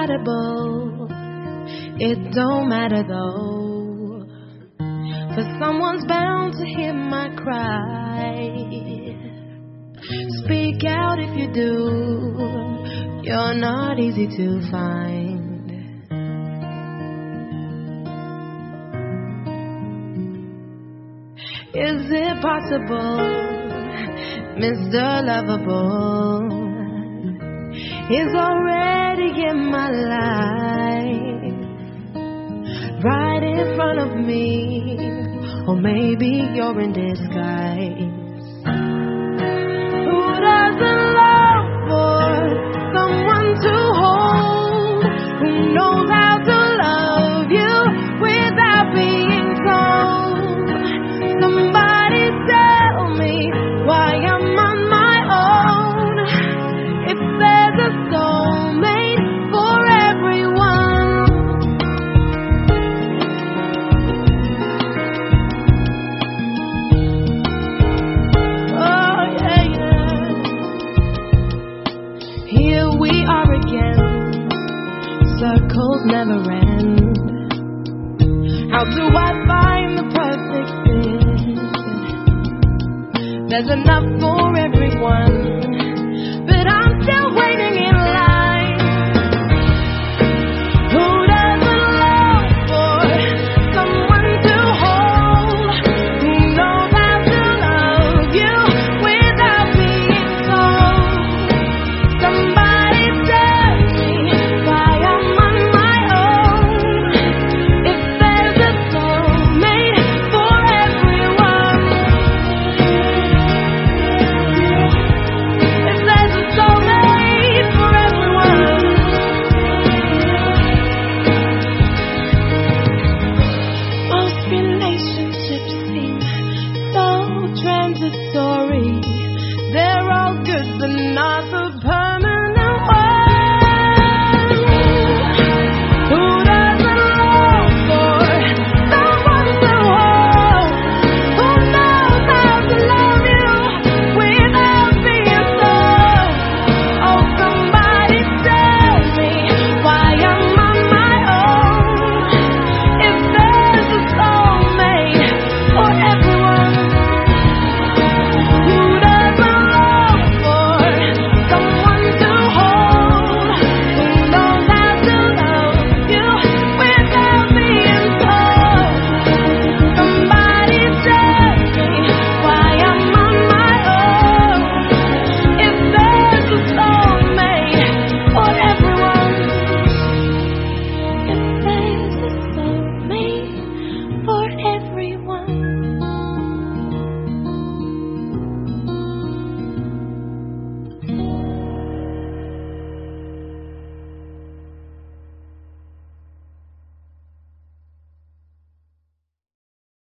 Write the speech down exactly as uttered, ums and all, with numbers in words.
compatible. It don't matter though, for someone's bound to hear my cry. Speak out if you do, you're not easy to find. Is it possible, Mister Lovable is already in my life, right in front of me, or maybe you're in disguise. Who doesn't love for someone to hold, who knows how to love you without being told? Somebody tell me why I'm on my own, if there's a soulmate for everyone. Oh yeah, yeah. Here we are again, circles never end. How do I find the perfect fit? There's enough